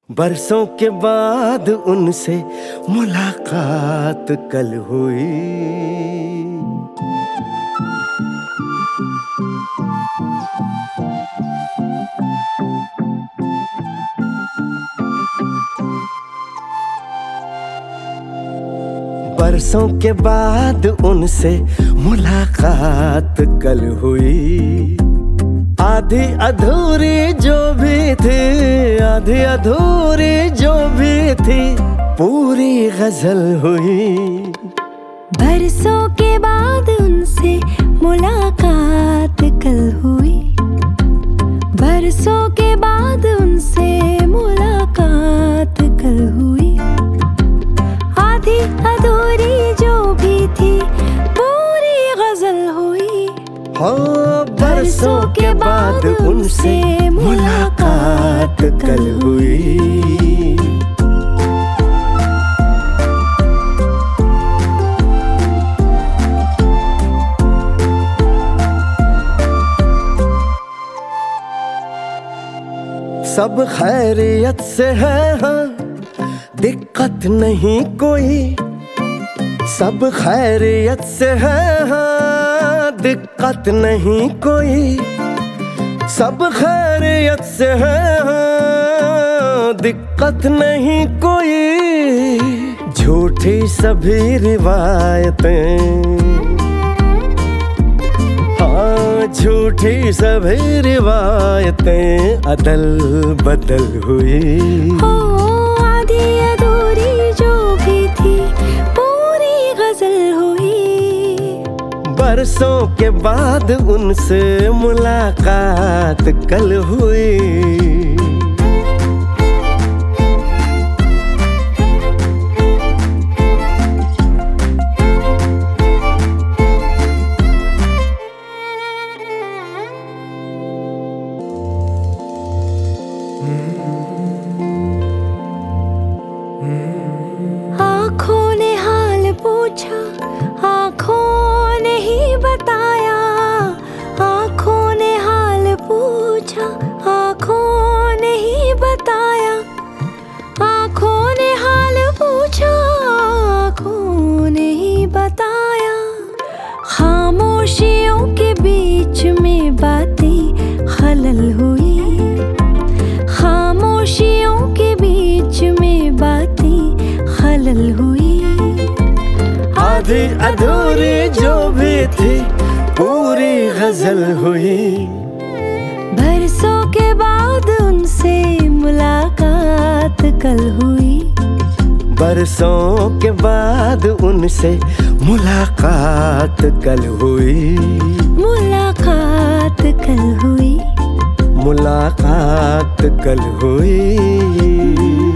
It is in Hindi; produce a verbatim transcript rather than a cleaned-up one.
बरसों के बाद उनसे मुलाकात कल हुई। बरसों के बाद उनसे मुलाकात कल हुई। आधी अधूरी जो भी थी, आधी अधूरी जो भी थी, पूरी गजल हुई। बरसों के बाद उनसे मुलाकात कल हुई। बरसों के बाद उनसे मुलाकात कल हुई। आधी अधूरी जो भी थी, पूरी गजल हुई। हाँ, बरसों के बाद उनसे मुलाकात कल हुई। सब खैरियत से है, हाँ दिक्कत नहीं कोई। सब खैरियत से है, हाँ दिक्कत नहीं कोई। सब खैरियत से है, हाँ दिक्कत नहीं कोई। झूठी सभी रिवायतें, हाँ झूठी सभी रिवायतें अदल बदल हुई। हो आधी अधूरी जो भी थी, पूरी गजल हुई। बरसों के बाद उनसे मुलाकात कल हुई। आँखों ने हाल पूछा, आँखों ने ही बताया। आँखों ने हाल पूछा, आँखों ने ही बताया। आँखों ने हाल पूछा, आँखों ने ही बताया। खामोशियों के बीच में बातें खलल हुई। खामोशियों के बीच में बातें खलल हुई। आधी अधूरी जो भी थी, पूरी गजल हुई। बरसों के बाद उनसे मुलाकात कल हुई। बरसों के बाद उनसे मुलाकात कल हुई। मुलाकात कल हुई। मुलाकात कल हुई।